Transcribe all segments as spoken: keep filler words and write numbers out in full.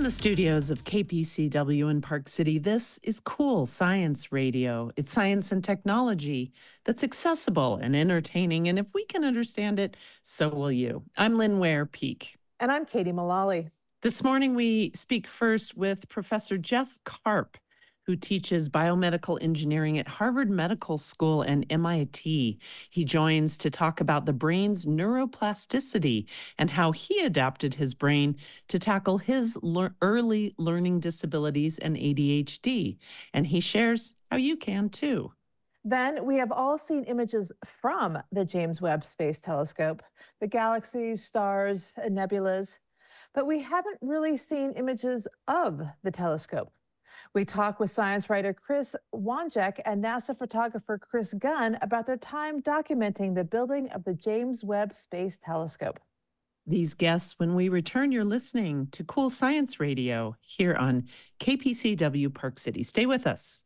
the studios of K P C W in Park City, this is Cool Science Radio. It's science and technology that's accessible and entertaining, and if we can understand it, so will you. I'm Lynn Ware Peak. And I'm Katie Mullally. This morning we speak first with Professor Jeff Karp, who teaches biomedical engineering at Harvard Medical School and M I T. He joins to talk about the brain's neuroplasticity and how he adapted his brain to tackle his le- early learning disabilities and A D H D. And he shares how you can too. Then we have all seen images from the James Webb Space Telescope, the galaxies, stars, and nebulas, but we haven't really seen images of the telescope. We talk with science writer Chris Wanjek and NASA photographer Chris Gunn about their time documenting the building of the James Webb Space Telescope. These guests when we return. You're listening to Cool Science Radio here on K P C W Park City. Stay with us.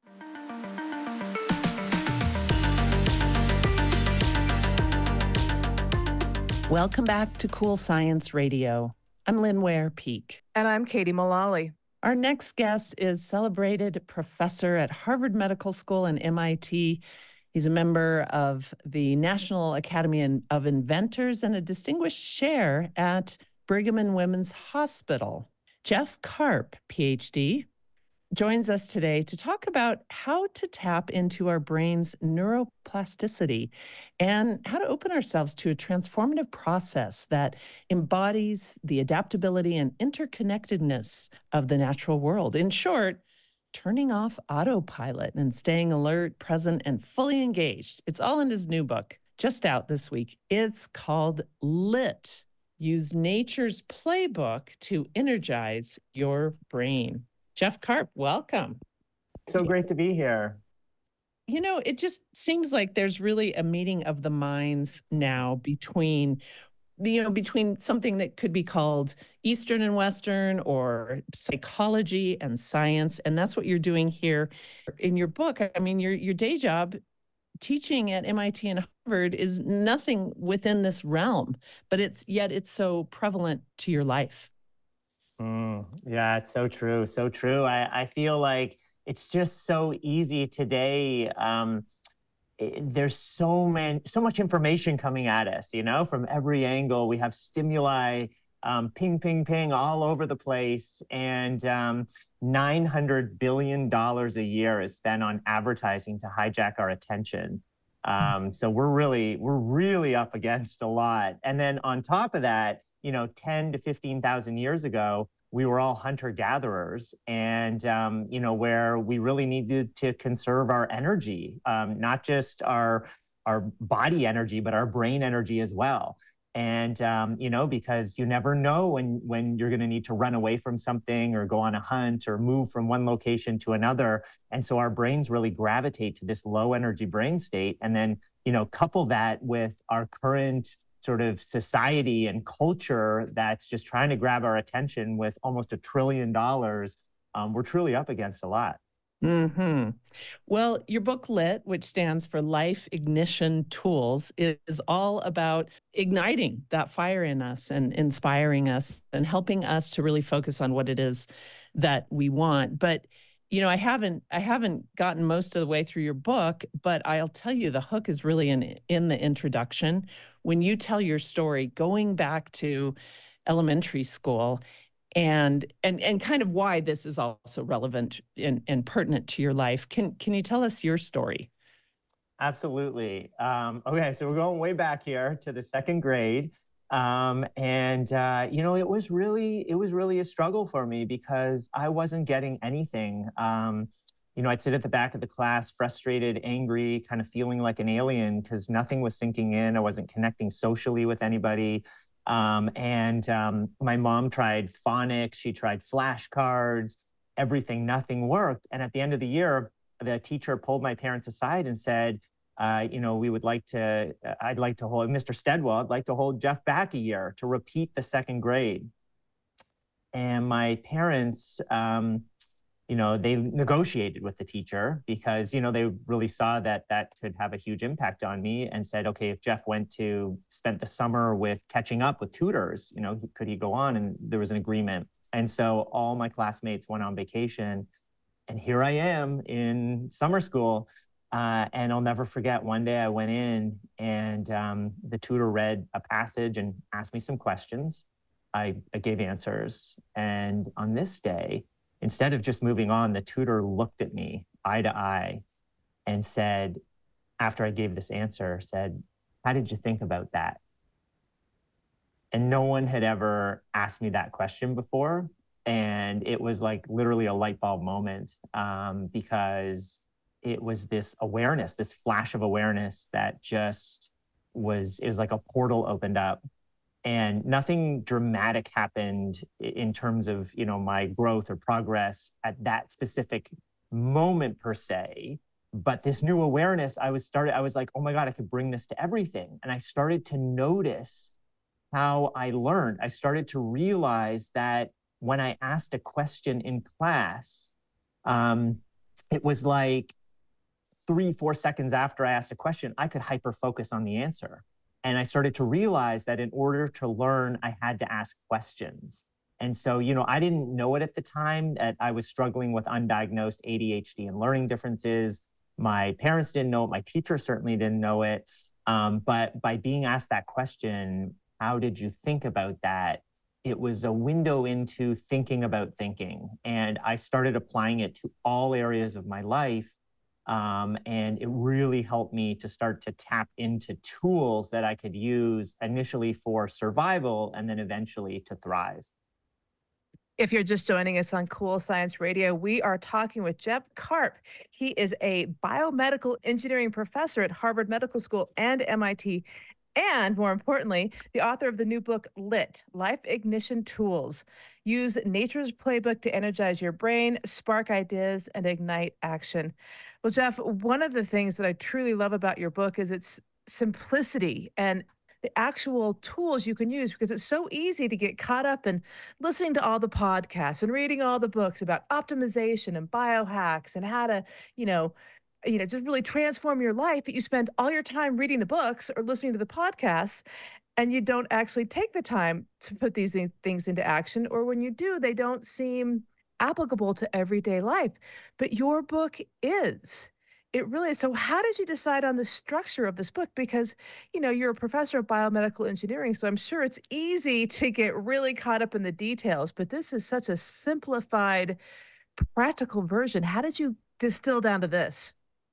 Welcome back to Cool Science Radio. I'm Lynn Ware Peak. And I'm Katie Mullally. Our next guest is celebrated professor at Harvard Medical School and M I T. He's a member of the National Academy of Inventors and a distinguished chair at Brigham and Women's Hospital. Jeff Karp, P H D, joins us today to talk about how to tap into our brain's neuroplasticity and how to open ourselves to a transformative process that embodies the adaptability and interconnectedness of the natural world. In short, turning off autopilot and staying alert, present, and fully engaged. It's all in his new book, just out this week. It's called Lit. Use nature's playbook to energize your brain. Jeff Karp, welcome. So great to be here. You know, it just seems like there's really a meeting of the minds now between, you know, between something that could be called Eastern and Western or psychology and science. And that's what you're doing here in your book. I mean, your your day job teaching at M I T and Harvard is nothing within this realm, but it's yet it's so prevalent to your life. Mm, yeah, it's so true. So true. I, I feel like it's just so easy today. Um, it, there's so many, so much information coming at us, you know, from every angle. We have stimuli, um, ping, ping, ping all over the place. And um, nine hundred billion dollars a year is spent on advertising to hijack our attention. Um, so we're really, we're really up against a lot. And then on top of that, you know, ten to fifteen thousand years ago, we were all hunter-gatherers, and, um, you know, where we really needed to conserve our energy, um, not just our, our body energy, but our brain energy as well. And, um, you know, because you never know when, when you're going to need to run away from something or go on a hunt or move from one location to another. And so our brains really gravitate to this low energy brain state. And then, you know, couple that with our current sort of society and culture that's just trying to grab our attention with almost a trillion dollars, um, we're truly up against a lot. Mm-hmm. Well, your book Lit, which stands for Life Ignition Tools, is all about igniting that fire in us and inspiring us and helping us to really focus on what it is that we want. But you know, I haven't I haven't gotten most of the way through your book, but I'll tell you the hook is really in in the introduction. When you tell your story, going back to elementary school and and and kind of why this is also relevant and, and pertinent to your life. Can can you tell us your story? Absolutely. Um, okay, so we're going way back here to the second grade. Um, and, uh, you know, it was really, it was really a struggle for me because I wasn't getting anything. Um, you know, I'd sit at the back of the class, frustrated, angry, kind of feeling like an alien because nothing was sinking in. I wasn't connecting socially with anybody. Um, and um, my mom tried phonics. She tried flashcards, everything, nothing worked. And at the end of the year, the teacher pulled my parents aside and said, Uh, you know, we would like to, uh, I'd like to hold, Mister Steadwell, I'd like to hold Jeff back a year to repeat the second grade. And my parents, um, you know, they negotiated with the teacher because, you know, they really saw that that could have a huge impact on me and said, okay, if Jeff went to, spent the summer with catching up with tutors, you know, could he go on? And there was an agreement. And so all my classmates went on vacation, and here I am in summer school. Uh, and I'll never forget, one day I went in and um, the tutor read a passage and asked me some questions. I, I gave answers. And on this day, instead of just moving on, the tutor looked at me eye to eye and said, after I gave this answer, said, "How did you think about that?" And no one had ever asked me that question before. And it was like literally a light bulb moment, um, because it was this awareness, this flash of awareness that just was, it was like a portal opened up, and nothing dramatic happened in terms of, you know, my growth or progress at that specific moment per se. But this new awareness, I was started, I was like, oh my God, I could bring this to everything. And I started to notice how I learned. I started to realize that when I asked a question in class, um, it was like three, four seconds after I asked a question, I could hyper focus on the answer. And I started to realize that in order to learn, I had to ask questions. And so, you know, I didn't know it at the time that I was struggling with undiagnosed A D H D and learning differences. My parents didn't know it. My teacher certainly didn't know it. Um, but by being asked that question, how did you think about that? It was a window into thinking about thinking. And I started applying it to all areas of my life. Um, and it really helped me to start to tap into tools that I could use initially for survival and then eventually to thrive. If you're just joining us on Cool Science Radio, we are talking with Jeb Karp. He is a biomedical engineering professor at Harvard Medical School and M I T, and more importantly, the author of the new book, Lit, Life Ignition Tools. Use nature's playbook to energize your brain, spark ideas, and ignite action. Well, Jeff, one of the things that I truly love about your book is its simplicity and the actual tools you can use, because it's so easy to get caught up in listening to all the podcasts and reading all the books about optimization and biohacks and how to, you know, you know, just really transform your life, that you spend all your time reading the books or listening to the podcasts, and you don't actually take the time to put these thi- things into action. Or when you do, they don't seem applicable to everyday life. But your book is. It really is. So how did you decide on the structure of this book? Because, you know, you're a professor of biomedical engineering, so I'm sure it's easy to get really caught up in the details, but this is such a simplified, practical version. How did you distill down to this?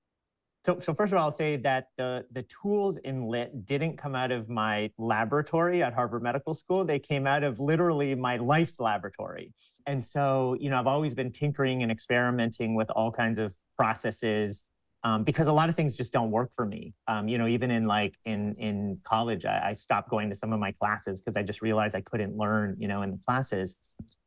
So, so first of all, I'll say that the, the tools in Lit didn't come out of my laboratory at Harvard Medical School. They came out of literally my life's laboratory. And so, you know, I've always been tinkering and experimenting with all kinds of processes, um, because a lot of things just don't work for me. Um, you know, even in like in, in college, I, I stopped going to some of my classes because I just realized I couldn't learn, you know, in the classes.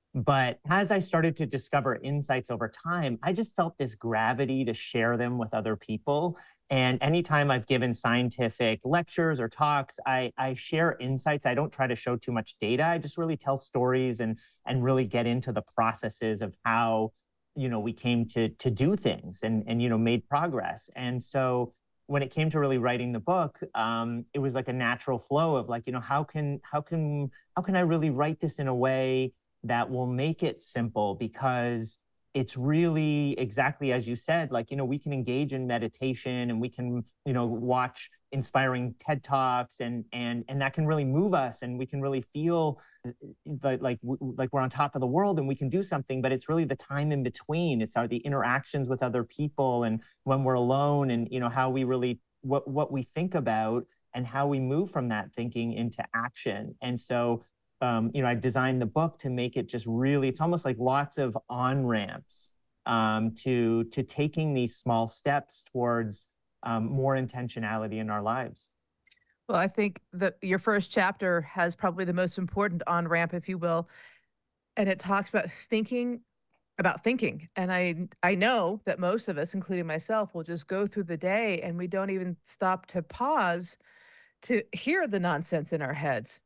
But as I started to discover insights over time, I just felt this gravity to share them with other people. And anytime I've given scientific lectures or talks, I, I share insights. I don't try to show too much data. I just really tell stories and, and really get into the processes of how, you know, we came to, to do things and, and, you know, made progress. And so when it came to really writing the book, um, it was like a natural flow of like, you know, how can, how can, how can I really write this in a way that will make it simple? Because it's really exactly as you said, like, you know, we can engage in meditation and we can, you know, watch inspiring TED Talks, and and and that can really move us, and we can really feel like like like we're on top of the world and we can do something. But it's really the time in between. It's our the interactions with other people, and when we're alone, and you know how we really what what we think about and how we move from that thinking into action. And so Um, you know, I designed the book to make it just really, it's almost like lots of on-ramps um, to, to taking these small steps towards um, more intentionality in our lives. Well, I think that your first chapter has probably the most important on ramp, if you will, and it talks about thinking about thinking. And I I know that most of us, including myself, will just go through the day and we don't even stop to pause to hear the nonsense in our heads.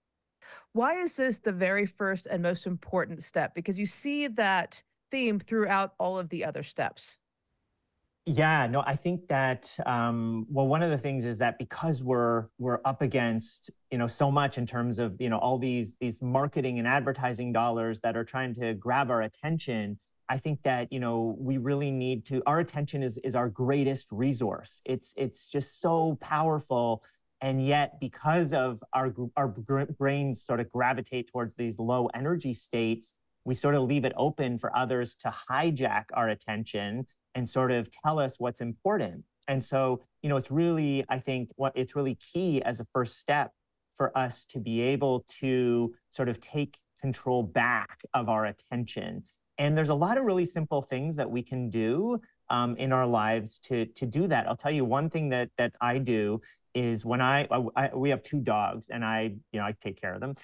Why is this the very first and most important step? Because you see that theme throughout all of the other steps. Yeah, no, I think that um, well, one of the things is that because we're we're up against you know so much in terms of you know all these these marketing and advertising dollars that are trying to grab our attention. I think that you know we really need to. Our attention is is our greatest resource. It's it's just so powerful, and yet because of our gr- our gr- brains sort of gravitate towards these low energy states, we sort of leave it open for others to hijack our attention and sort of tell us what's important. And so, you know, it's really, I think, what it's really key as a first step for us to be able to sort of take control back of our attention. And there's a lot of really simple things that we can do um, in our lives to to do that. I'll tell you one thing that that I do is when I, I we have two dogs and I you know I take care of them,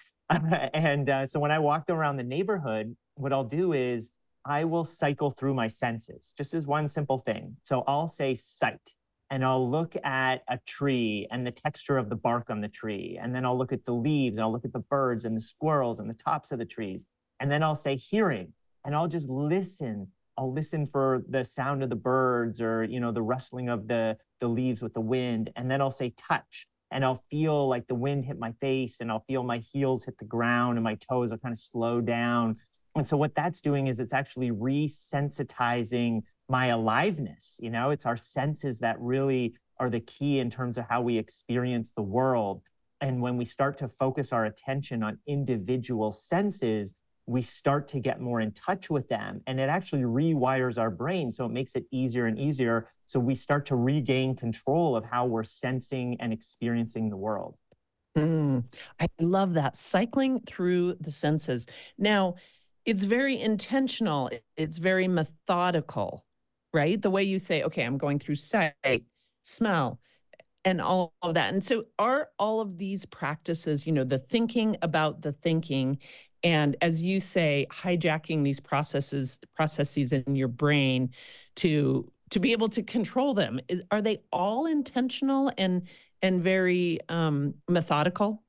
and uh, so when I walk them around the neighborhood, what I'll do is I will cycle through my senses, just as one simple thing. So I'll say sight, and I'll look at a tree and the texture of the bark on the tree. And then I'll look at the leaves, and I'll look at the birds and the squirrels and the tops of the trees. And then I'll say hearing, and I'll just listen. I'll listen for the sound of the birds or, you know, the rustling of the, the leaves with the wind. And then I'll say touch, and I'll feel like the wind hit my face, and I'll feel my heels hit the ground, and my toes will kind of slow down. And so what that's doing is it's actually resensitizing my aliveness. You know, it's our senses that really are the key in terms of how we experience the world. And when we start to focus our attention on individual senses, we start to get more in touch with them. And it actually rewires our brain. So it makes it easier and easier. So we start to regain control of how we're sensing and experiencing the world. Mm, I love that. Cycling through the senses. Now, it's very intentional. it- It's very methodical, right? The way you say, okay, I'm going through sight, smell, and all of that. And so are all of these practices, you know, the thinking about the thinking, and as you say, hijacking these processes processes in your brain to to be able to control them. Is, are they all intentional and and very um, methodical?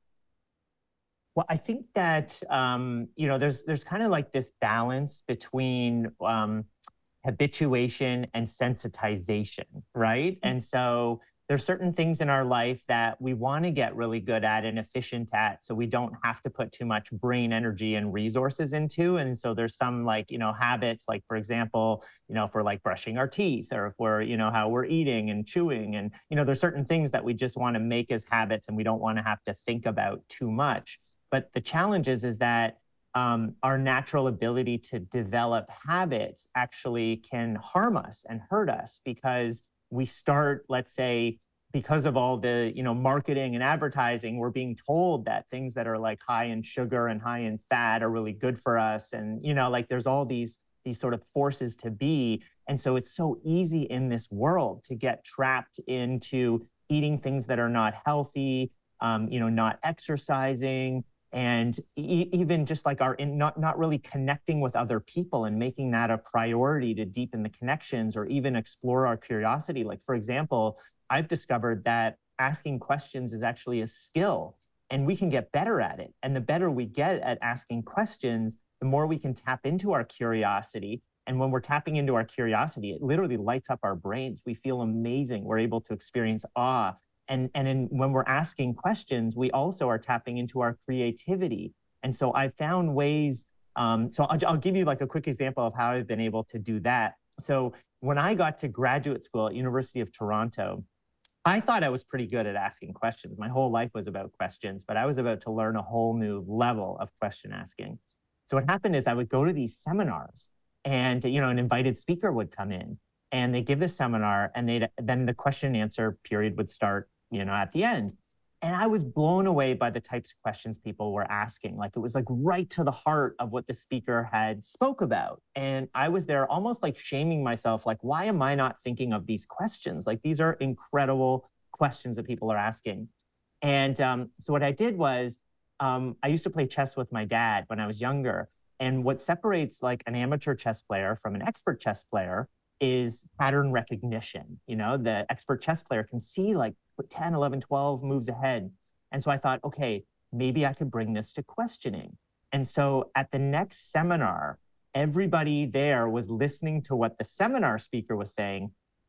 Well, I think that um, you know, there's there's kind of like this balance between um, habituation and sensitization, right? And so there's certain things in our life that we want to get really good at and efficient at, so we don't have to put too much brain energy and resources into. And so there's some like you know habits, like for example, you know, if we're like brushing our teeth, or if we're you know how we're eating and chewing, and you know, there's certain things that we just want to make as habits, and we don't want to have to think about too much. But the challenge is, is that um, our natural ability to develop habits actually can harm us and hurt us because we start, let's say, because of all the you know marketing and advertising, we're being told that things that are like high in sugar and high in fat are really good for us, and you know like there's all these these sort of forces to be, and so it's so easy in this world to get trapped into eating things that are not healthy, um, you know, not exercising, and e- even just like our in not not really connecting with other people and making that a priority to deepen the connections or even explore our curiosity. Like for example, I've discovered that asking questions is actually a skill, and we can get better at it. And the better we get at asking questions, the more we can tap into our curiosity. And when we're tapping into our curiosity, it literally lights up our brains. We feel amazing. We're able to experience awe, and and in, when we're asking questions, we also are tapping into our creativity. And so I found ways. Um, so I'll, I'll give you like a quick example of how I've been able to do that. So when I got to graduate school at University of Toronto, I thought I was pretty good at asking questions. My whole life was about questions, but I was about to learn a whole new level of question asking. So what happened is I would go to these seminars, and you know an invited speaker would come in, and they give the seminar, and they then the question and answer period would start you know at the end. And I was blown away by the types of questions people were asking. Like it was like right to the heart of what the speaker had spoke about. And I was there almost like shaming myself, like, why am I not thinking of these questions? Like these are incredible questions that people are asking. And um, so what I did was um, I used to play chess with my dad when I was younger. And what separates like an amateur chess player from an expert chess player is pattern recognition. You know, the expert chess player can see like ten, eleven, twelve moves ahead. And so I thought, okay, maybe I could bring this to questioning. And so at the next seminar, everybody there was listening to what the seminar speaker was saying,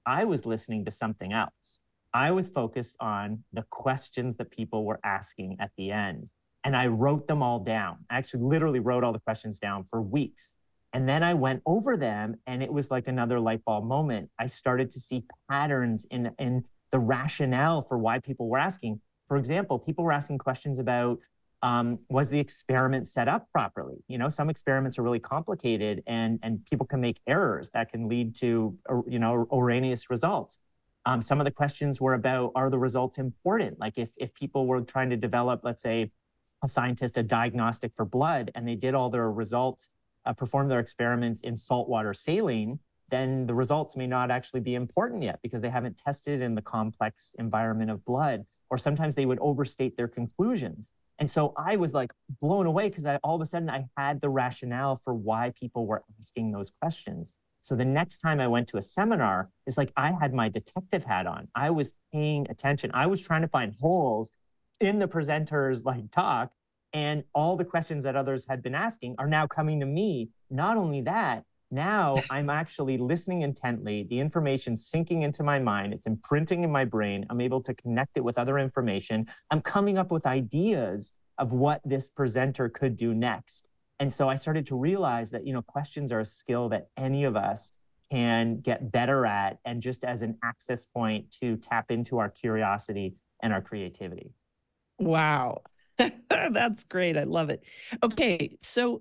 I was listening to something else. I was focused on the questions that people were asking at the end. And I wrote them all down. I actually literally wrote all the questions down for weeks. And then I went over them, and it was like another light bulb moment. I started to see patterns in, in the rationale for why people were asking. For example, people were asking questions about, um, was the experiment set up properly? You know, some experiments are really complicated, and, and people can make errors that can lead to, you know, erroneous results. Um, some of the questions were about, are the results important? Like if, if people were trying to develop, let's say, a scientist, a diagnostic for blood, and they did all their results, uh, performed their experiments in saltwater saline, then the results may not actually be important yet because they haven't tested in the complex environment of blood, or sometimes they would overstate their conclusions. And so I was like blown away because I all of a sudden I had the rationale for why people were asking those questions. So the next time I went to a seminar, it's like I had my detective hat on. I was paying attention. I was trying to find holes in the presenter's like talk, and all the questions that others had been asking are now coming to me. Not only that, now I'm actually listening intently, the information sinking into my mind, it's imprinting in my brain, I'm able to connect it with other information, I'm coming up with ideas of what this presenter could do next. And so I started to realize that, you know, questions are a skill that any of us can get better at, and just as an access point to tap into our curiosity and our creativity. Wow. That's great. I love it. Okay. So,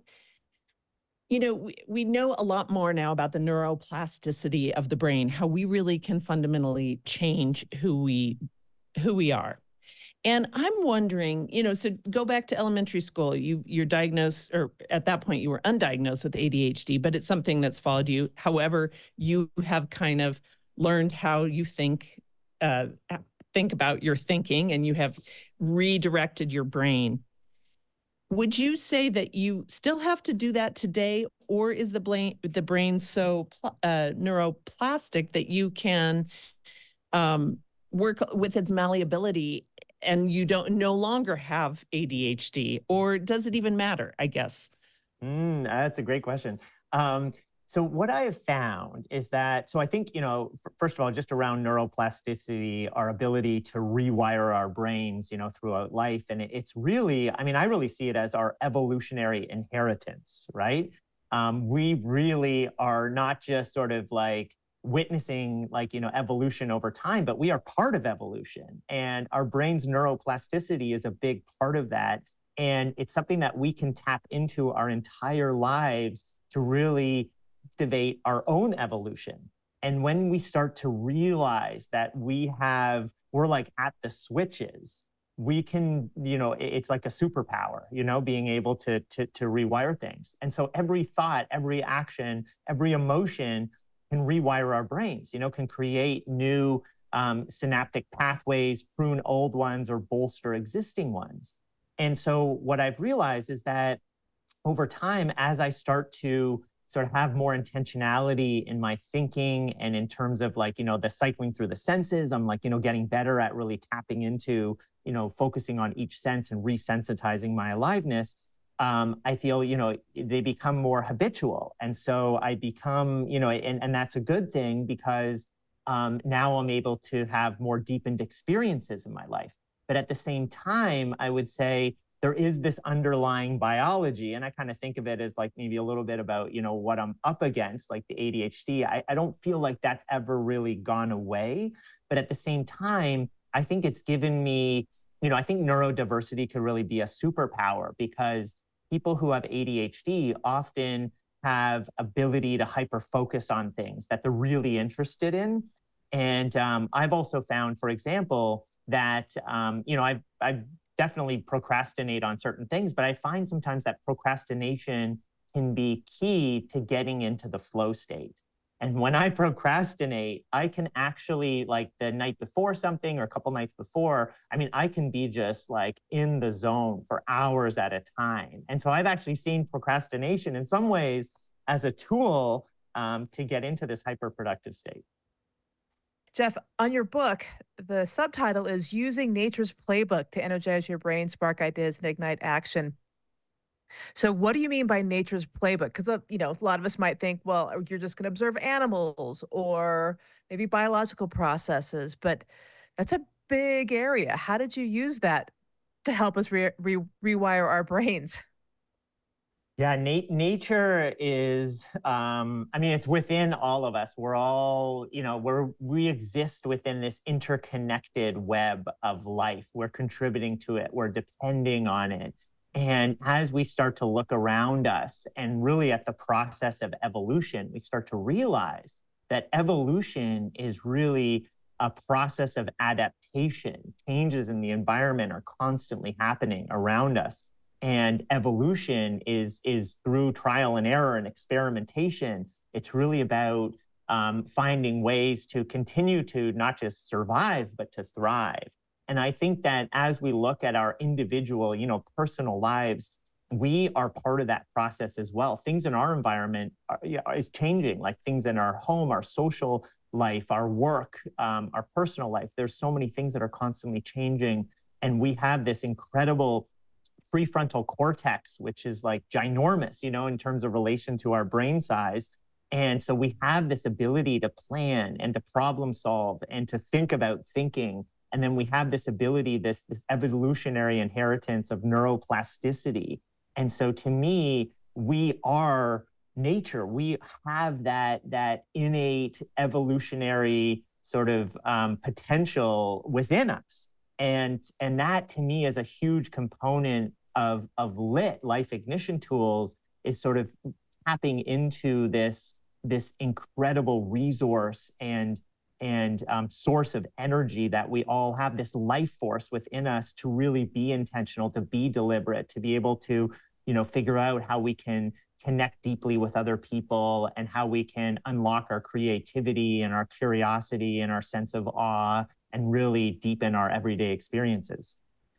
you know, we, we know a lot more now about the neuroplasticity of the brain, how we really can fundamentally change who we who we are. And I'm wondering, you know, so go back to elementary school, you you're diagnosed, or at that point you were undiagnosed with A D H D, but it's something that's followed you. However, you have kind of learned how you think, uh, think about your thinking, and you have redirected your brain. Would you say that you still have to do that today, or is the brain the brain so uh, neuroplastic that you can um, work with its malleability, and you don't no longer have A D H D, or does it even matter, I guess? Mm, that's a great question. Um, so what I have found is that, so I think, you know, first of all, just around neuroplasticity, our ability to rewire our brains, you know, throughout life. And it, it's really, I mean, I really see it as our evolutionary inheritance, right? Um, we really are not just sort of like witnessing like, you know, evolution over time, but we are part of evolution, and our brain's neuroplasticity is a big part of that. And it's something that we can tap into our entire lives to really activate our own evolution. And when we start to realize that we have, we're like at the switches, we can, you know, it's like a superpower, you know, being able to, to, to rewire things. And so every thought, every action, every emotion can rewire our brains, you know, can create new um, synaptic pathways, prune old ones, or bolster existing ones. And so what I've realized is that over time, as I start to sort of have more intentionality in my thinking, and in terms of like, you know, the cycling through the senses, I'm like, you know, getting better at really tapping into, you know, focusing on each sense and resensitizing my aliveness. Um, I feel, you know, they become more habitual. And so I become, you know, and, and that's a good thing, because um, now I'm able to have more deepened experiences in my life. But at the same time, I would say there is this underlying biology, and I kind of think of it as like maybe a little bit about, you know, what I'm up against, like the A D H D. I, I don't feel like that's ever really gone away. But at the same time, I think it's given me, you know, I think neurodiversity could really be a superpower, because people who have A D H D often have ability to hyper focus on things that they're really interested in. And um, I've also found, for example, that, um, you know, I've, I've definitely procrastinate on certain things, but I find sometimes that procrastination can be key to getting into the flow state. And when I procrastinate, I can actually, like the night before something or a couple nights before, I mean, I can be just like in the zone for hours at a time. And so I've actually seen procrastination in some ways as a tool um, to get into this hyper-productive state. Jeff, on your book, the subtitle is Using Nature's Playbook to Energize Your Brain, Spark Ideas, and Ignite Action. So what do you mean by nature's playbook? Because, uh, you know, a lot of us might think, well, uh, you're just going to observe animals or maybe biological processes, but that's a big area. How did you use that to help us re- re- rewire our brains? Yeah, nat- nature is, um, I mean, it's within all of us. We're all, you know, we're, we exist within this interconnected web of life. We're contributing to it, we're depending on it. And as we start to look around us and really at the process of evolution, we start to realize that evolution is really a process of adaptation. Changes in the environment are constantly happening around us, and evolution is is through trial and error and experimentation. It's really about um, finding ways to continue to not just survive but to thrive. And I think that as we look at our individual, you know, personal lives, we are part of that process as well. Things in our environment are, yeah, is changing, like things in our home, our social life, our work, um, our personal life. There's so many things that are constantly changing, and we have this incredible prefrontal cortex, which is like ginormous, you know, in terms of relation to our brain size. And so we have this ability to plan and to problem solve and to think about thinking. And then we have this ability, this, this evolutionary inheritance of neuroplasticity. And so to me, we are nature. We have that, that innate evolutionary sort of um, potential within us. And, and that to me is a huge component of, of lit life ignition tools, is sort of tapping into this, this incredible resource and, and um, source of energy that we all have, this life force within us to really be intentional, to be deliberate, to be able to, you know, figure out how we can connect deeply with other people and how we can unlock our creativity and our curiosity and our sense of awe and really deepen our everyday experiences.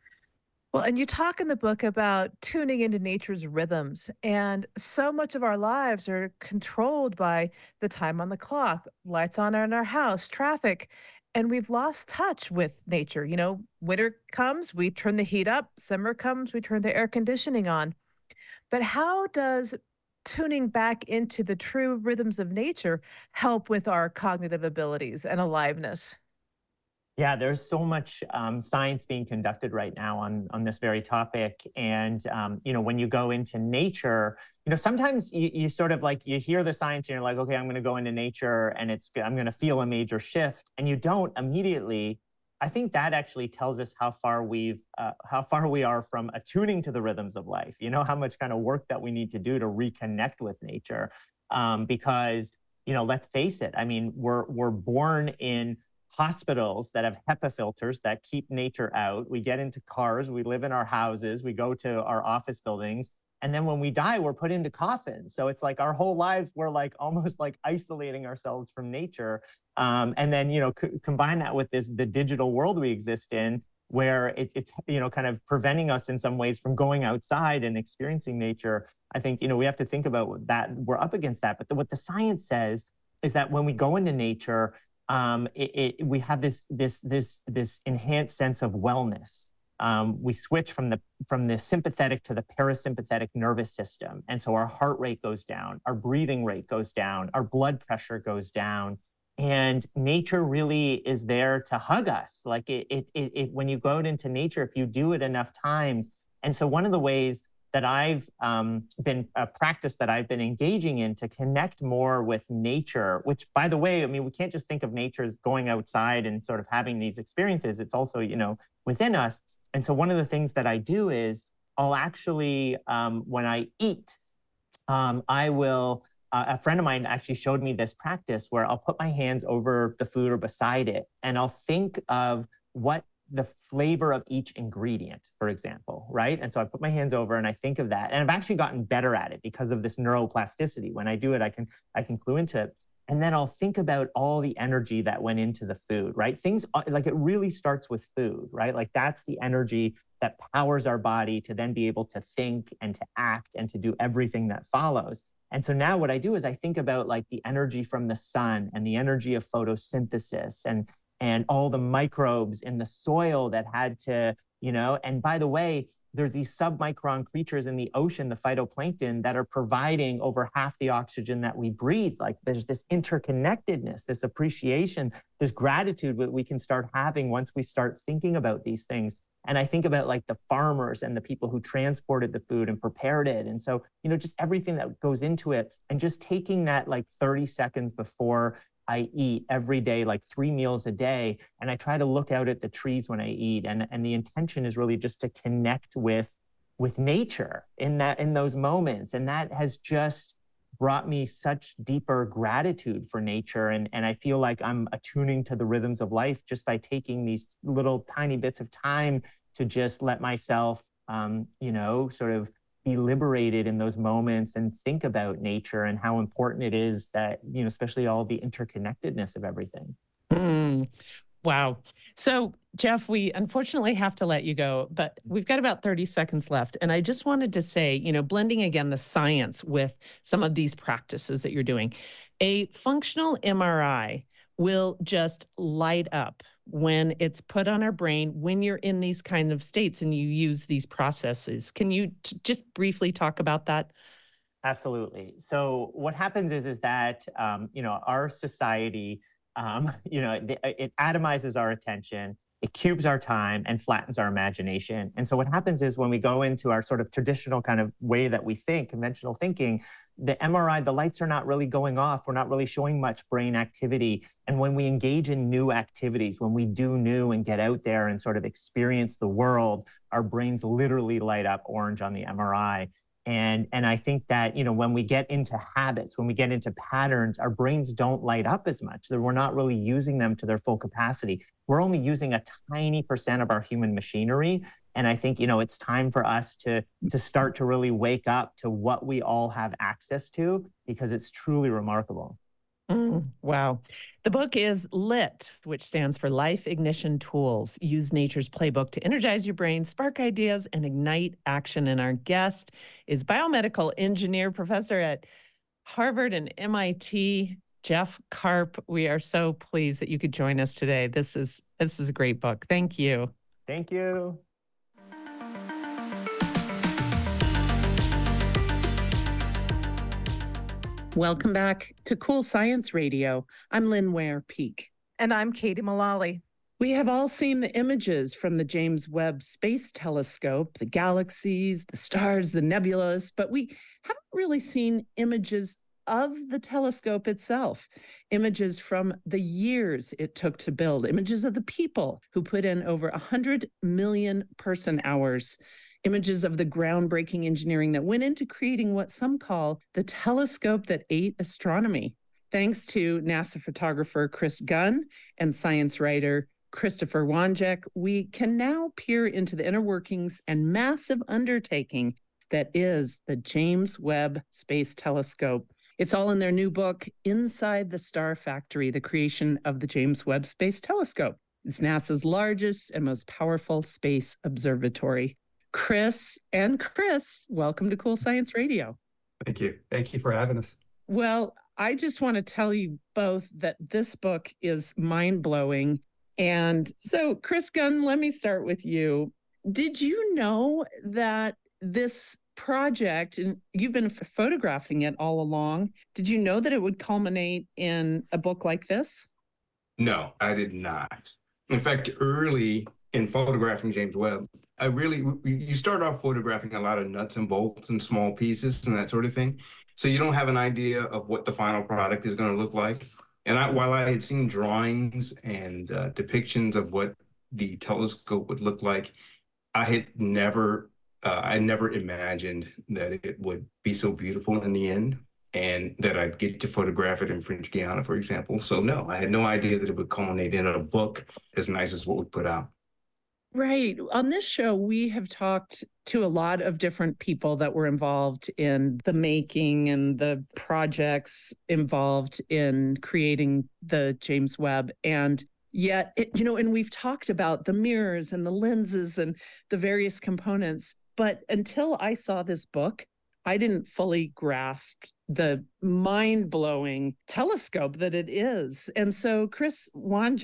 Well, and you talk in the book about tuning into nature's rhythms, and so much of our lives are controlled by the time on the clock, lights on in our house, traffic, and we've lost touch with nature. You know, winter comes, we turn the heat up, summer comes, we turn the air conditioning on. But how does tuning back into the true rhythms of nature help with our cognitive abilities and aliveness? Yeah, there's so much um, science being conducted right now on on this very topic. And um, you know, when you go into nature, you know, sometimes you, you sort of like you hear the science and you're like, okay, I'm going to go into nature and it's I'm going to feel a major shift, and you don't immediately. I think that actually tells us how far we've uh, how far we are from attuning to the rhythms of life. You know, how much kind of work that we need to do to reconnect with nature, um, because you know, let's face it. I mean, we're we're born in hospitals that have HEPA filters that keep nature out. We get into cars, we live in our houses, we go to our office buildings, and then when we die, we're put into coffins. So it's like our whole lives, we're like almost like isolating ourselves from nature. Um, and then, you know, c- combine that with this, the digital world we exist in, where it, it's, you know, kind of preventing us in some ways from going outside and experiencing nature. I think, you know, we have to think about that. We're up against that. But the, what the science says is that when we go into nature, um, it, it, we have this this this this enhanced sense of wellness. Um, we switch from the from the sympathetic to the parasympathetic nervous system, and so our heart rate goes down, our breathing rate goes down, our blood pressure goes down, and nature really is there to hug us. Like it, it, it, it when you go out into nature, if you do it enough times, and so one of the ways that I've um, been a practice that I've been engaging in to connect more with nature, which by the way, I mean, we can't just think of nature as going outside and sort of having these experiences. It's also, you know, within us. And so one of the things that I do is I'll actually, um, when I eat, um, I will, uh, a friend of mine actually showed me this practice where I'll put my hands over the food or beside it, and I'll think of what the flavor of each ingredient, for example, right? And so I put my hands over and I think of that. And I've actually gotten better at it because of this neuroplasticity. When I do it, I can I can clue into it. And then I'll think about all the energy that went into the food, right? Things like it really starts with food, right? Like that's the energy that powers our body to then be able to think and to act and to do everything that follows. And so now what I do is I think about like the energy from the sun and the energy of photosynthesis and and all the microbes in the soil that had to, you know, and by the way, there's these submicron creatures in the ocean, the phytoplankton, that are providing over half the oxygen that we breathe. Like there's this interconnectedness, this appreciation, this gratitude that we can start having once we start thinking about these things. And I think about like the farmers and the people who transported the food and prepared it. And so, you know, just everything that goes into it, and just taking that like thirty seconds before I eat every day, like three meals a day. And I try to look out at the trees when I eat. And, and the intention is really just to connect with, with nature in that, in those moments. And that has just brought me such deeper gratitude for nature. And, and I feel like I'm attuning to the rhythms of life just by taking these little tiny bits of time to just let myself, um, you know, sort of be liberated in those moments and think about nature and how important it is that, you know, especially all the interconnectedness of everything. Mm, wow. So, Jeff, we unfortunately have to let you go, but we've got about thirty seconds left. And I just wanted to say, you know, blending again the science with some of these practices that you're doing, a functional M R I will just light up when it's put on our brain when you're in these kind of states and you use these processes. Can you t- just briefly talk about that? Absolutely. So what happens is, is that, um, you know, our society, um, you know, it, it atomizes our attention, it cubes our time and flattens our imagination. And so what happens is when we go into our sort of traditional kind of way that we think, conventional thinking, the M R I, the lights are not really going off. We're not really showing much brain activity. And when we engage in new activities, when we do new and get out there and sort of experience the world, our brains literally light up orange on the M R I. And, and I think that, you know, when we get into habits, when we get into patterns, our brains don't light up as much. We're not really using them to their full capacity. We're only using a tiny percent of our human machinery. And I think, you know, it's time for us to, to start to really wake up to what we all have access to, because it's truly remarkable. Mm, wow. The book is LIT, which stands for Life Ignition Tools. Use nature's playbook to energize your brain, spark ideas, and ignite action. And our guest is biomedical engineer, professor at Harvard and M I T, Jeff Karp. We are so pleased that you could join us today. This is this is a great book. Thank you. Thank you. Welcome back to Cool Science Radio. I'm Lynn Ware Peak. And I'm Katie Mullally. We have all seen the images from the James Webb Space Telescope, the galaxies, the stars, the nebulas, but we haven't really seen images of the telescope itself, images from the years it took to build, images of the people who put in over one hundred million person hours, images of the groundbreaking engineering that went into creating what some call the telescope that ate astronomy. Thanks to NASA photographer Chris Gunn and science writer Christopher Wanjek, we can now peer into the inner workings and massive undertaking that is the James Webb Space Telescope. It's all in their new book, Inside the Star Factory, the creation of the James Webb Space Telescope. It's NASA's largest and most powerful space observatory. Chris and Chris, welcome to Cool Science Radio. Thank you. Thank you for having us. Well, I just want to tell you both that this book is mind-blowing. And so, Chris Gunn, let me start with you. Did you know that this project, and you've been photographing it all along, did you know that it would culminate in a book like this? No, I did not. In fact, early in photographing James Webb, I really, you start off photographing a lot of nuts and bolts and small pieces and that sort of thing. So you don't have an idea of what the final product is going to look like. And I, while I had seen drawings and uh, depictions of what the telescope would look like, I had never, uh, I never imagined that it would be so beautiful in the end, and that I'd get to photograph it in French Guiana, for example. So no, I had no idea that it would culminate in a book as nice as what we put out. Right. On this show, we have talked to a lot of different people that were involved in the making and the projects involved in creating the James Webb. And yet, it, you know, and we've talked about the mirrors and the lenses and the various components. But until I saw this book, I didn't fully grasp the mind-blowing telescope that it is. And so, Chris Wanjek,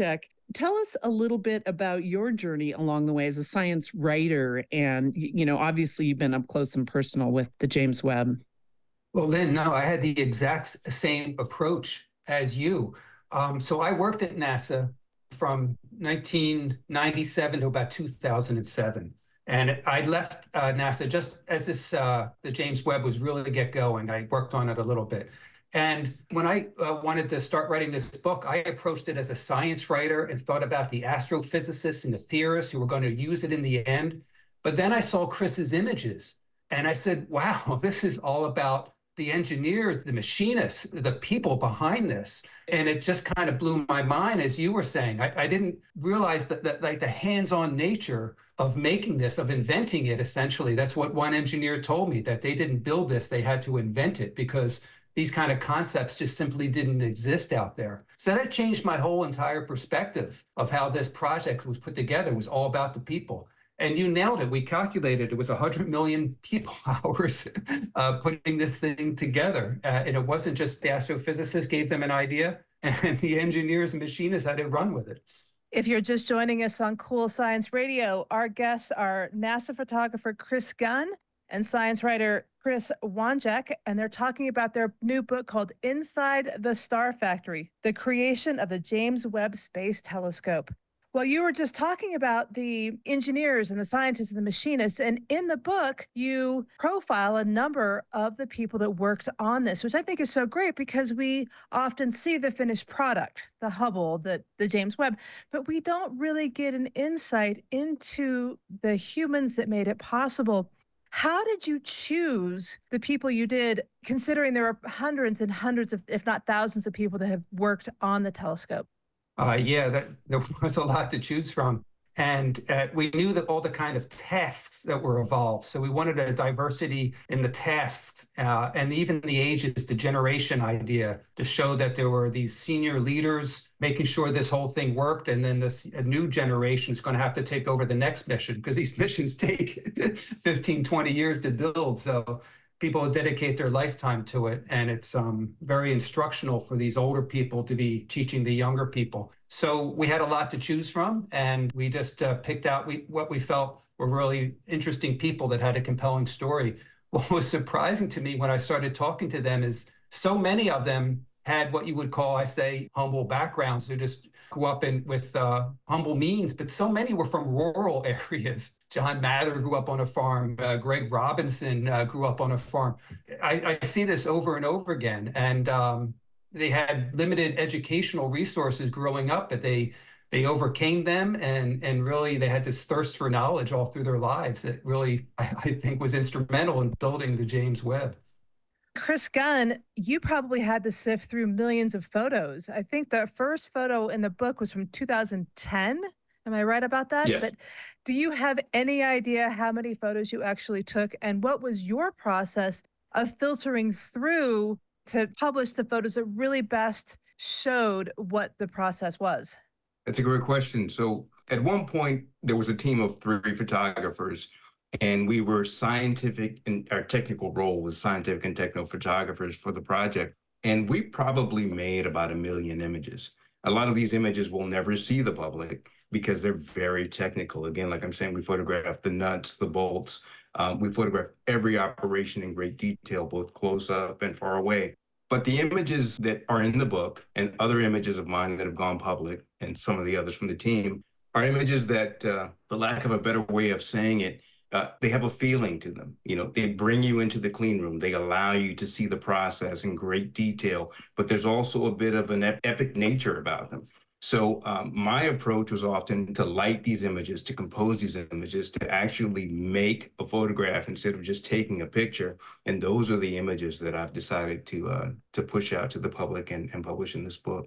tell us a little bit about your journey along the way as a science writer. And, you know, obviously you've been up close and personal with the James Webb. Well, Lynn, no, I had the exact same approach as you. Um, so I worked at NASA from nineteen ninety-seven to about two thousand seven. And I left uh, NASA just as this, uh, the James Webb was really to get going. I worked on it a little bit. And when I uh, wanted to start writing this book, I approached it as a science writer and thought about the astrophysicists and the theorists who were going to use it in the end. But then I saw Chris's images and I said, wow, this is all about the engineers, the machinists, the people behind this. And it just kind of blew my mind, as you were saying. I, I didn't realize that, that like the hands-on nature of making this, of inventing it, essentially. That's what one engineer told me, that they didn't build this, they had to invent it because these kind of concepts just simply didn't exist out there. So that changed my whole entire perspective of how this project was put together. It was all about the people. And you nailed it. We calculated it was one hundred million people hours uh, putting this thing together. Uh, and it wasn't just the astrophysicists gave them an idea, and the engineers and machinists had to run with it. If you're just joining us on Cool Science Radio, our guests are NASA photographer Chris Gunn and science writer Chris Wanjek, and they're talking about their new book called Inside the Star Factory, the creation of the James Webb Space Telescope. Well, you were just talking about the engineers and the scientists and the machinists, and in the book, you profile a number of the people that worked on this, which I think is so great because we often see the finished product, the Hubble, the, the James Webb, but we don't really get an insight into the humans that made it possible. How did you choose the people you did, considering there were hundreds and hundreds of, if not thousands of people that have worked on the telescope? Uh, yeah, that, there was a lot to choose from. And uh, we knew that all the kind of tasks that were involved. So we wanted a diversity in the tasks uh, and even the ages, the generation idea to show that there were these senior leaders making sure this whole thing worked. And then this a new generation is going to have to take over the next mission because these missions take fifteen, twenty years to build. So people dedicate their lifetime to it. And it's um, very instructional for these older people to be teaching the younger people. So we had a lot to choose from, and we just uh, picked out we, what we felt were really interesting people that had a compelling story. What was surprising to me when I started talking to them is so many of them had what you would call, I say, humble backgrounds. They just grew up in with uh, humble means, but so many were from rural areas. John Mather grew up on a farm. Uh, Greg Robinson uh, grew up on a farm. I, I see this over and over again. And um, they had limited educational resources growing up, but they they overcame them, and and really they had this thirst for knowledge all through their lives that really, I, I think, was instrumental in building the James Webb. Chris Gunn, you probably had to sift through millions of photos. I think the first photo in the book was from two thousand ten. Am I right about that? Yes. But do you have any idea how many photos you actually took, and what was your process of filtering through to publish the photos that really best showed what the process was? That's a great question. So at one point, there was a team of three photographers, and we were scientific, and our technical role was scientific and technical photographers for the project. And we probably made about a million images. A lot of these images will never see the public because they're very technical. Again, like I'm saying, we photographed the nuts, the bolts. Um, we photographed every operation in great detail, both close up and far away. But the images that are in the book and other images of mine that have gone public, and some of the others from the team, are images that, uh, for lack of a better way of saying it, uh, they have a feeling to them. You know, they bring you into the clean room. They allow you to see the process in great detail, but there's also a bit of an ep- epic nature about them. So um, my approach was often to light these images, to compose these images, to actually make a photograph instead of just taking a picture. And those are the images that I've decided to uh, to push out to the public and, and publish in this book.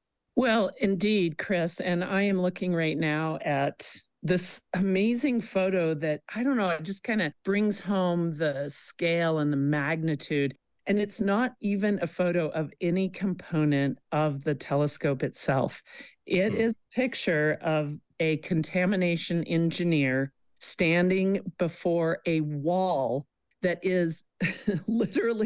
Well, indeed, Chris, and I am looking right now at this amazing photo that, I don't know, it just kind of brings home the scale and the magnitude. And it's not even a photo of any component of the telescope itself. It mm. is a picture of a contamination engineer standing before a wall that is literally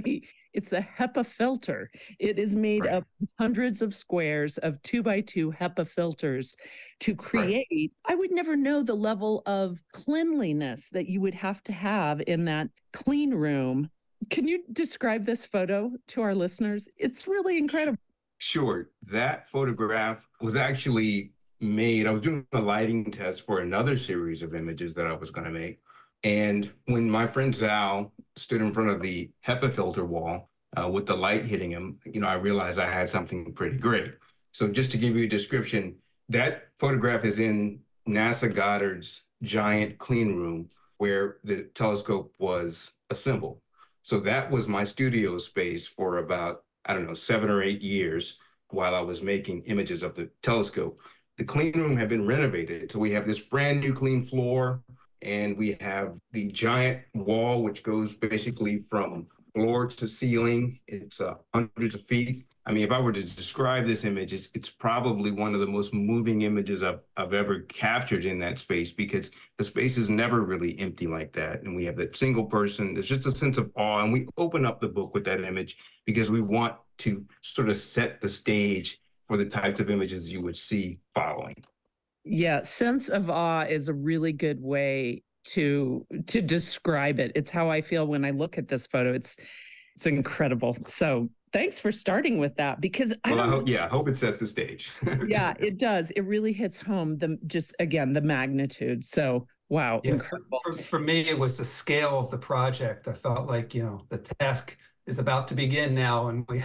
It's a HEPA filter. It is made Right. of hundreds of squares of two by two HEPA filters to create. Right. I would never know the level of cleanliness that you would have to have in that clean room. Can you describe this photo to our listeners? It's really incredible. Sure. That photograph was actually made. I was doing a lighting test for another series of images that I was going to make. And when my friend Zal stood in front of the HEPA filter wall uh, with the light hitting him, you know, I realized I had something pretty great. So just to give you a description, that photograph is in NASA Goddard's giant clean room where the telescope was assembled. So that was my studio space for about, I don't know, seven or eight years while I was making images of the telescope. The clean room had been renovated. So we have this brand new clean floor, and we have the giant wall, which goes basically from floor to ceiling. It's uh, hundreds of feet. I mean, if I were to describe this image, it's, it's probably one of the most moving images I've, I've ever captured in that space, because the space is never really empty like that. And we have that single person. There's just a sense of awe. And we open up the book with that image because we want to sort of set the stage for the types of images you would see following. Yeah, sense of awe is a really good way to to describe it. It's how I feel when I look at this photo. It's it's incredible. So thanks for starting with that, because I well, don't I hope, yeah, I hope it sets the stage. Yeah, it does. It really hits home the just again the magnitude. So wow, Yeah, incredible. For, for me, it was the scale of the project. I felt like, you know, the task is about to begin now, and we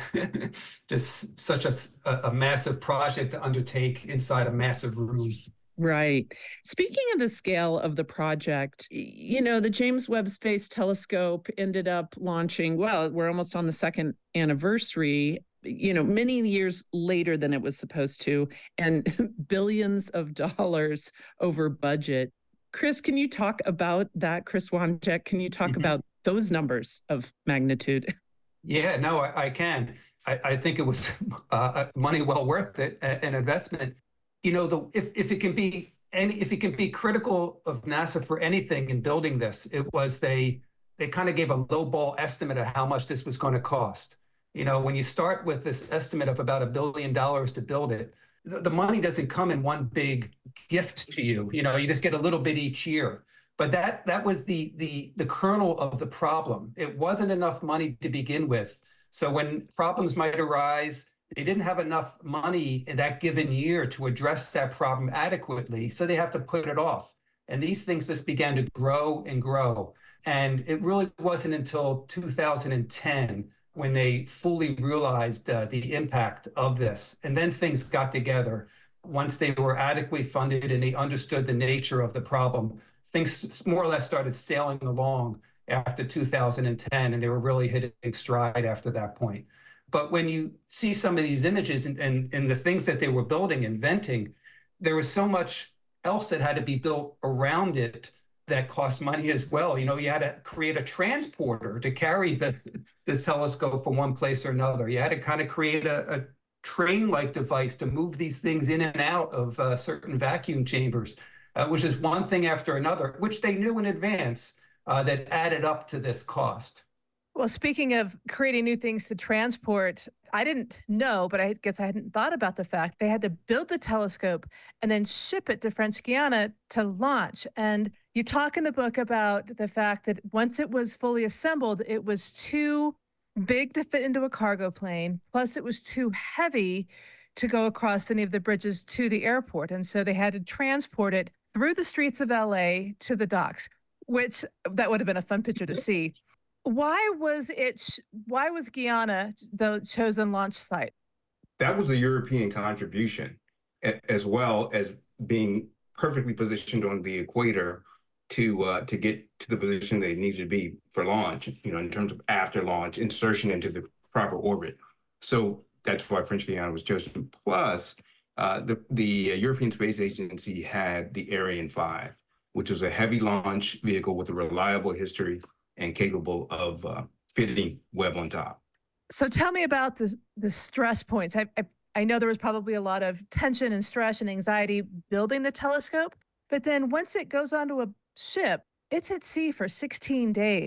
just such a, a massive project to undertake inside a massive room. Right. Speaking of the scale of the project, you know, the James Webb Space Telescope ended up launching, well, we're almost on the second anniversary, you know, many years later than it was supposed to, and billions of dollars over budget. Chris, can you talk about that? Chris Wanjek, can you talk mm-hmm. about those numbers of magnitude? Yeah, no, I, I can. I, I think it was uh, money well worth it, an investment. You know, the if if it can be any if it can be critical of NASA for anything in building this, it was they they kind of gave a lowball estimate of how much this was going to cost. You know, when you start with this estimate of about a billion dollars to build it, the, the money doesn't come in one big gift to you. You know, you just get a little bit each year. But that that was the the the kernel of the problem. It wasn't enough money to begin with. So when problems might arise, they didn't have enough money in that given year to address that problem adequately. So they have to put it off. And these things just began to grow and grow. And it really wasn't until two thousand ten when they fully realized uh, the impact of this. And then things got together. Once they were adequately funded and they understood the nature of the problem, things more or less started sailing along after two thousand ten, and they were really hitting stride after that point. But when you see some of these images and, and, and the things that they were building, inventing, there was so much else that had to be built around it that cost money as well. You know, you had to create a transporter to carry the, the telescope from one place or another. You had to kind of create a, a train-like device to move these things in and out of uh, certain vacuum chambers, uh, which is one thing after another, which they knew in advance uh, that added up to this cost. Well, speaking of creating new things to transport, I didn't know, but I guess I hadn't thought about the fact they had to build the telescope and then ship it to French Guiana to launch. And you talk in the book about the fact that once it was fully assembled, it was too big to fit into a cargo plane. Plus, it was too heavy to go across any of the bridges to the airport. And so they had to transport it through the streets of L A to the docks, which that would have been a fun picture to see. Why was it, why was Guyana the chosen launch site? That was a European contribution, as well as being perfectly positioned on the equator to uh, to get to the position they needed to be for launch, you know, in terms of after launch, insertion into the proper orbit. So that's why French Guiana was chosen. Plus, uh, the, the European Space Agency had the Ariane five, which was a heavy launch vehicle with a reliable history and capable of uh, fitting Webb on top. So tell me about the, the stress points. I, I, I know there was probably a lot of tension and stress and anxiety building the telescope, but then once it goes onto a ship, it's at sea for sixteen days.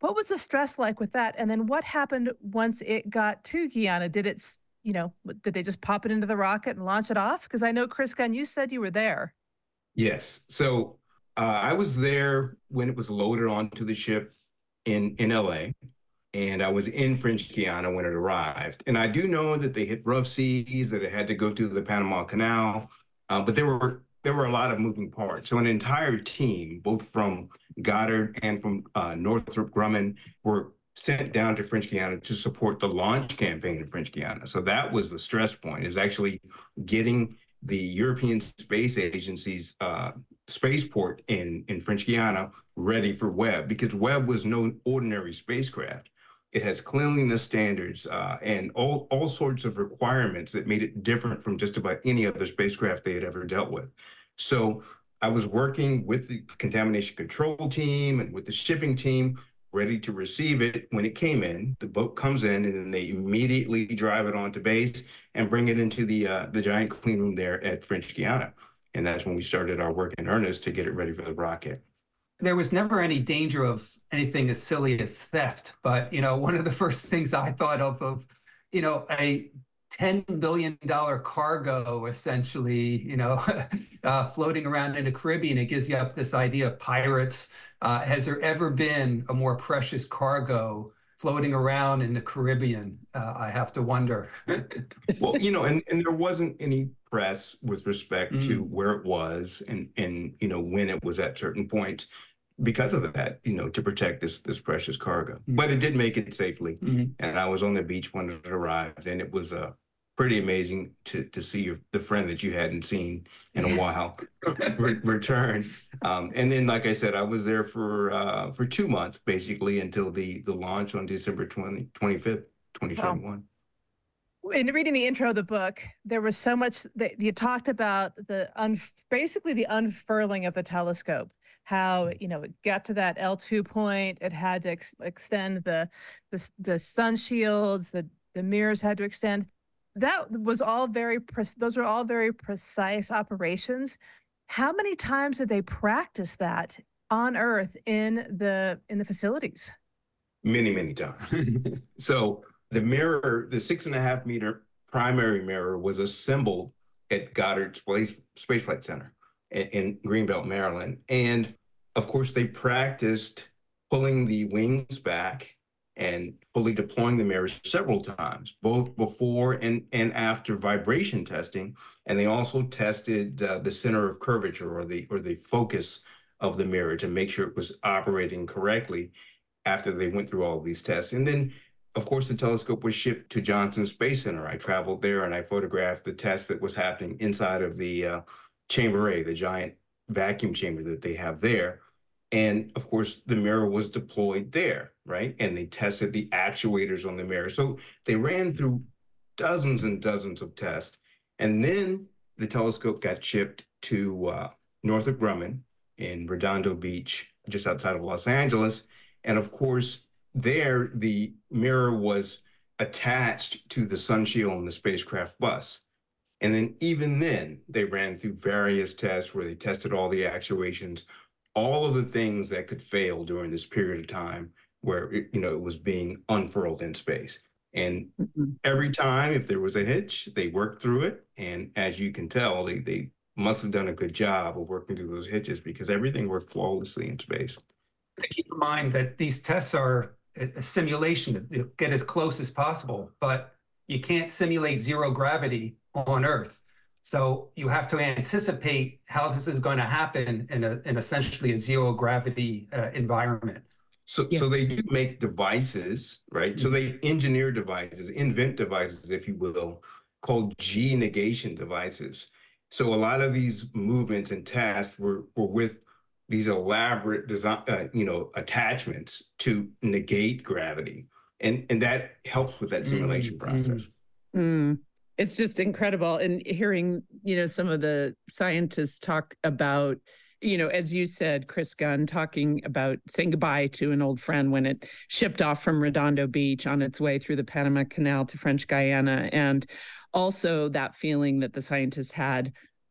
What was the stress like with that? And then what happened once it got to Guyana? Did it, s- you know, w- did they just pop it into the rocket and launch it off? Because I know, Chris Gunn, you said you were there. Yes. So uh, I was there when it was loaded onto the ship in, in L A, and I was in French Guiana when it arrived. And I do know that they hit rough seas, that it had to go through the Panama Canal, uh, but there were there were a lot of moving parts. So an entire team, both from Goddard and from uh, Northrop Grumman, were sent down to French Guiana to support the launch campaign in French Guiana. So that was the stress point, is actually getting the European Space Agency's uh, spaceport in, in French Guiana ready for Webb, because Webb was no ordinary spacecraft. It has cleanliness standards uh, and all, all sorts of requirements that made it different from just about any other spacecraft they had ever dealt with. So I was working with the contamination control team and with the shipping team, ready to receive it when it came in. The boat comes in, and then they immediately drive it onto base and bring it into the uh, the giant clean room there at French Guiana. And that's when we started our work in earnest to get it ready for the rocket. There was never any danger of anything as silly as theft. But, you know, one of the first things I thought of, of, you know, a ten billion dollars cargo, essentially, you know, uh, floating around in the Caribbean, it gives you up this idea of pirates. Uh, has there ever been a more precious cargo floating around in the Caribbean? Uh, I have to wonder. Well, you know, and, and there wasn't any press with respect Mm. to where it was and, and, you know, when it was at certain points because of that, you know, to protect this, this precious cargo. Mm. But it did make it safely. Mhm. And I was on the beach when it arrived, and it was uh, pretty amazing to, to see your, the friend that you hadn't seen in a while re- return. Um, and then, like I said, I was there for uh, for two months, basically, until the, the launch on December twentieth, twenty-fifth, twenty twenty-one. In reading the intro of the book, there was so much that you talked about, the un, basically the unfurling of the telescope, how, you know, it got to that L two point, it had to ex extend the, the, the sun shields, the, the mirrors had to extend. That was all very, pre those were all very precise operations. How many times did they practice that on Earth in the, in the facilities? Many, many times. So the mirror, the six and a half meter primary mirror, was assembled at Goddard Space, Space Flight Center in, in Greenbelt, Maryland. And of course, they practiced pulling the wings back and fully deploying the mirrors several times, both before and, and after vibration testing. And they also tested uh, the center of curvature, or the, or the focus of the mirror, to make sure it was operating correctly after they went through all of these tests. And then, of course, the telescope was shipped to Johnson Space Center. I traveled there and I photographed the test that was happening inside of the uh, Chamber A, the giant vacuum chamber that they have there. And of course, the mirror was deployed there, right? And they tested the actuators on the mirror. So they ran through dozens and dozens of tests. And then the telescope got shipped to uh, Northrop Grumman in Redondo Beach, just outside of Los Angeles. And of course, there, the mirror was attached to the sun shield on the spacecraft bus. And then even then, they ran through various tests where they tested all the actuations, all of the things that could fail during this period of time where it, you know, it was being unfurled in space. And mm-hmm. every time, if there was a hitch, they worked through it. And as you can tell, they, they must have done a good job of working through those hitches, because everything worked flawlessly in space. To keep in mind that these tests are a simulation, to get as close as possible, but you can't simulate zero gravity on Earth. So you have to anticipate how this is going to happen in, a, in essentially a zero gravity uh, environment. So, yeah. so they do make devices, right? Mm-hmm. So they engineer devices, invent devices, if you will, called G negation devices. So a lot of these movements and tasks were, were with these elaborate design, uh, you know, attachments to negate gravity. And, and that helps with that simulation mm-hmm. process. Mm. It's just incredible. And hearing, you know, some of the scientists talk about, you know, as you said, Chris Gunn, talking about saying goodbye to an old friend when it shipped off from Redondo Beach on its way through the Panama Canal to French Guiana. And also that feeling that the scientists had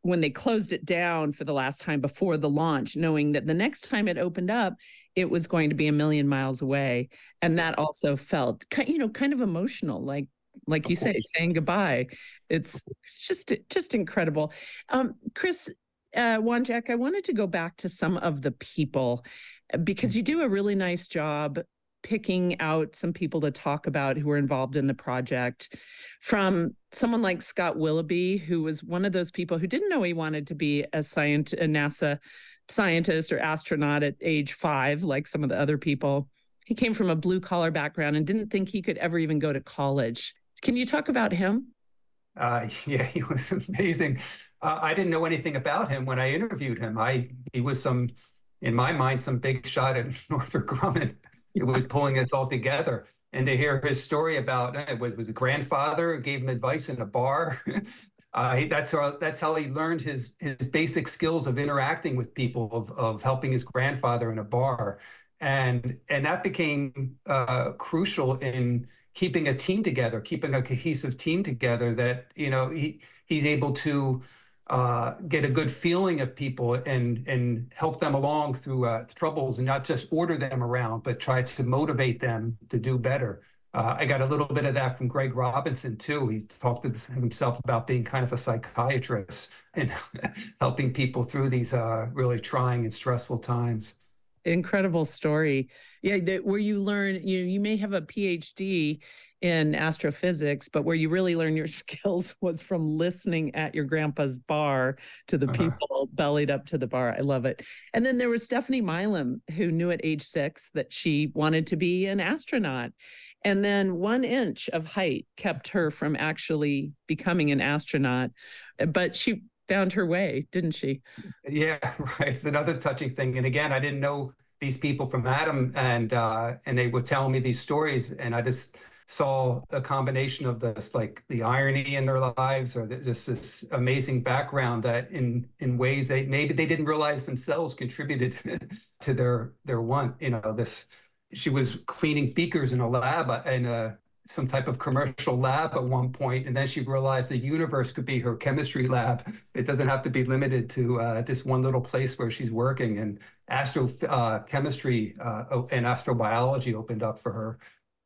when they closed it down for the last time before the launch, knowing that the next time it opened up, it was going to be a million miles away. And that also felt, you know, kind of emotional, like, like you say, saying goodbye. It's, it's just, just incredible. Um, Chris uh, Wanjak, I wanted to go back to some of the people, because you do a really nice job picking out some people to talk about who were involved in the project. From someone like Scott Willoughby, who was one of those people who didn't know he wanted to be a, scient- a NASA scientist or astronaut at age five, like some of the other people. He came from a blue collar background and didn't think he could ever even go to college. Can you talk about him? Uh, yeah, he was amazing. Uh, I didn't know anything about him when I interviewed him. I he was some, in my mind, some big shot at Northrop Grumman. It was pulling us all together. And to hear his story about it was, was a grandfather who gave him advice in a bar. uh, he, that's how that's how he learned his his basic skills of interacting with people, of of helping his grandfather in a bar, and and that became uh, crucial in keeping a team together, keeping a cohesive team together. That you know he he's able to uh, get a good feeling of people and and help them along through uh, troubles, and not just order them around, but try to motivate them to do better. Uh, I got a little bit of that from Greg Robinson too. He talked to himself about being kind of a psychiatrist and helping people through these uh, really trying and stressful times. Incredible story. Yeah, that where you learn, you you may have a P H D in astrophysics, but where you really learn your skills was from listening at your grandpa's bar to the Uh-huh. people bellied up to the bar. I love it. And then there was Stephanie Milam, who knew at age six that she wanted to be an astronaut. And then one inch of height kept her from actually becoming an astronaut. But she found her way, didn't she? Yeah, right. It's another touching thing. And again, I didn't know these people from Adam, and uh, and they were telling me these stories, and I just saw a combination of this, like the irony in their lives, or just this amazing background that, in in ways they maybe they didn't realize themselves, contributed to their their want. You know, this she was cleaning beakers in a lab in a some type of commercial lab at one point, and then she realized the universe could be her chemistry lab. It doesn't have to be limited to uh, this one little place where she's working. And astro uh, chemistry uh, and astrobiology opened up for her.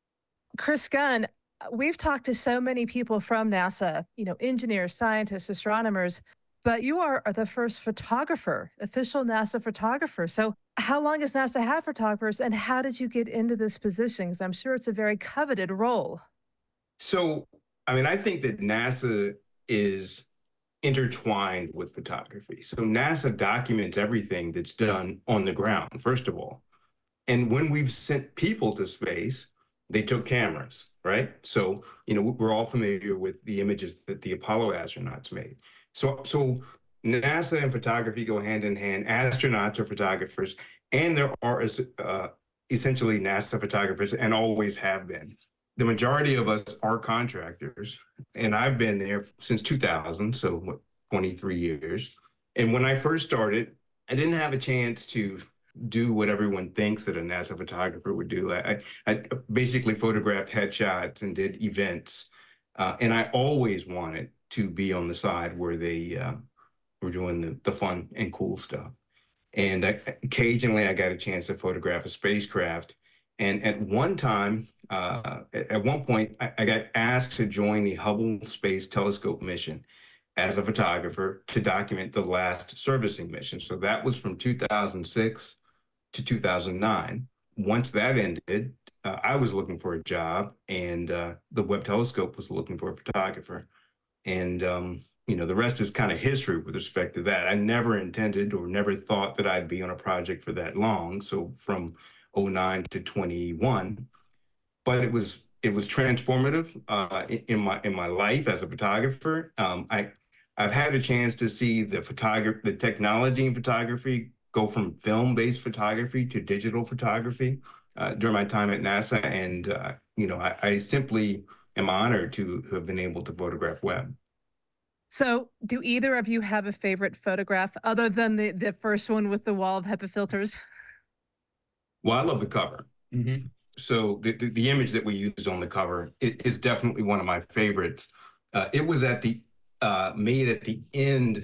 Chris Gunn, we've talked to so many people from NASA, you know, engineers, scientists, astronomers, but you are the first photographer, official NASA photographer. So how long has NASA had photographers, and how did you get into this position? Because I'm sure it's a very coveted role. So, I mean, I think that NASA is intertwined with photography. So NASA documents everything that's done on the ground, first of all. And when we've sent people to space, they took cameras, right? So, you know, we're all familiar with the images that the Apollo astronauts made. So, so NASA and photography go hand in hand. Astronauts are photographers, and there are uh, essentially NASA photographers, and always have been. The majority of us are contractors, and I've been there since two thousand, so what, twenty-three years. And when I first started, I didn't have a chance to do what everyone thinks that a NASA photographer would do. I, I basically photographed headshots and did events, uh, and I always wanted to be on the side where they uh, were doing the, the fun and cool stuff. And I, occasionally I got a chance to photograph a spacecraft. And at one time, uh, at, at one point, I, I got asked to join the Hubble Space Telescope mission as a photographer to document the last servicing mission. So that was from two thousand six to two thousand nine. Once that ended, uh, I was looking for a job, and uh, the Webb Telescope was looking for a photographer. And, um, you know, the rest is kind of history with respect to that. I never intended or never thought that I'd be on a project for that long. So from oh nine to twenty-one, but it was it was transformative uh, in my in my life as a photographer. Um, I I've had a chance to see the photography, the technology in photography go from film-based photography to digital photography uh, during my time at NASA, and uh, you know, I, I simply am honored to have been able to photograph Webb. So do either of you have a favorite photograph other than the, the first one with the wall of HEPA filters? Well, I love the cover. Mm-hmm. So the, the, the image that we used on the cover is, is definitely one of my favorites. Uh, it was at the uh, made at the end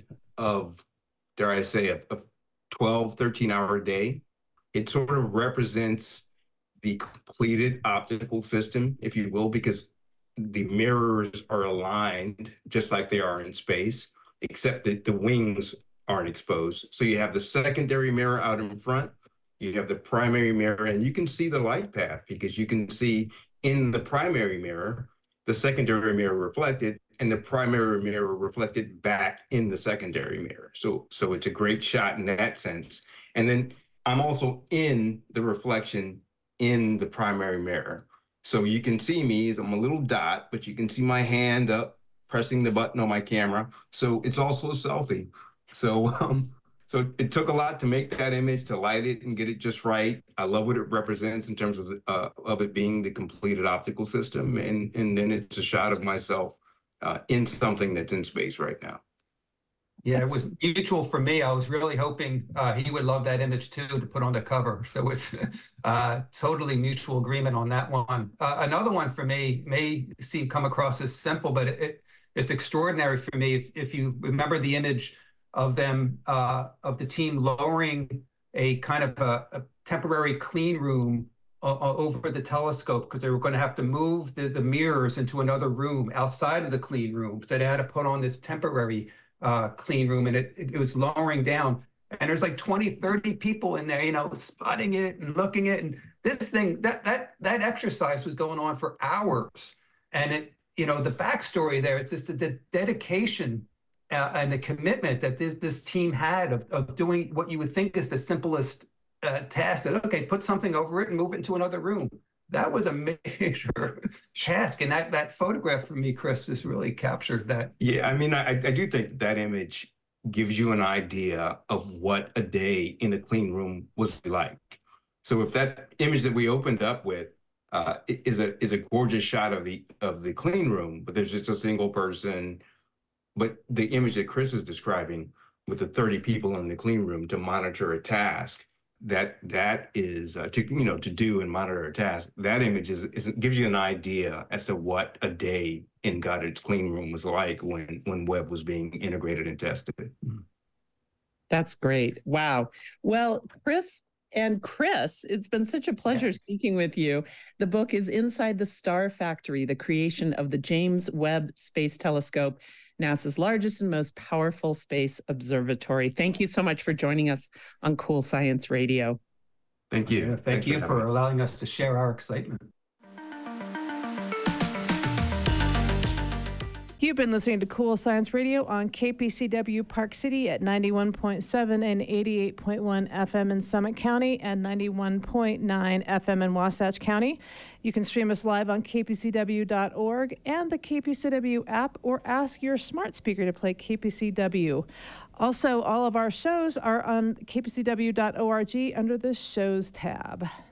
of, dare I say, a, a twelve, thirteen hour day. It sort of represents the completed optical system, if you will, because the mirrors are aligned just like they are in space, except that the wings aren't exposed. So you have the secondary mirror out in front, you have the primary mirror, and you can see the light path because you can see in the primary mirror, the secondary mirror reflected, and the primary mirror reflected back in the secondary mirror. So, so it's a great shot in that sense. And then I'm also in the reflection in the primary mirror. So you can see me as I'm a little dot, but you can see my hand up pressing the button on my camera. So it's also a selfie. So, um, so it took a lot to make that image, to light it and get it just right. I love what it represents in terms of uh, of it being the completed optical system, and and then it's a shot of myself uh, in something that's in space right now. Yeah, it was mutual for me. I was really hoping uh, he would love that image too to put on the cover. So it's uh, totally mutual agreement on that one. Uh, another one for me may seem come across as simple, but it, it's extraordinary for me. If, if you remember the image of them, uh, of the team lowering a kind of a, a temporary clean room uh, over the telescope because they were going to have to move the, the mirrors into another room outside of the clean room. So they had to put on this temporary uh, clean room, and it, it, it was lowering down. And there's like twenty, thirty people in there, you know, spotting it and looking at it. And this thing, that that that exercise was going on for hours. And it, you know, the backstory there, it's just the, the dedication uh, and the commitment that this this team had of, of doing what you would think is the simplest uh, task. That, okay, put something over it and move it into another room. That was a major task. And that, that photograph for me, Chris, just really captured that. Yeah, I mean, I, I do think that image gives you an idea of what a day in the clean room was like. So if that image that we opened up with uh, is a is a gorgeous shot of the of the clean room, but there's just a single person, but the image that Chris is describing with the thirty people in the clean room to monitor a task, that that is uh, to you know to do and monitor a task. That image is, is gives you an idea as to what a day in Goddard's clean room was like when when Webb was being integrated and tested. That's great. Wow. Well, Chris and Chris, it's been such a pleasure yes. speaking with you. The book is Inside the Star Factory, the creation of the James Webb Space Telescope, NASA's largest and most powerful space observatory. Thank you so much for joining us on Cool Science Radio. Thank you. Yeah, thank Thanks you for, for allowing us to share our excitement. You've been listening to Cool Science Radio on K P C W Park City at ninety-one point seven and eighty-eight point one F M in Summit County and ninety-one point nine F M in Wasatch County. You can stream us live on K P C W dot org and the K P C W app, or ask your smart speaker to play K P C W. Also, all of our shows are on K P C W dot org under the Shows tab.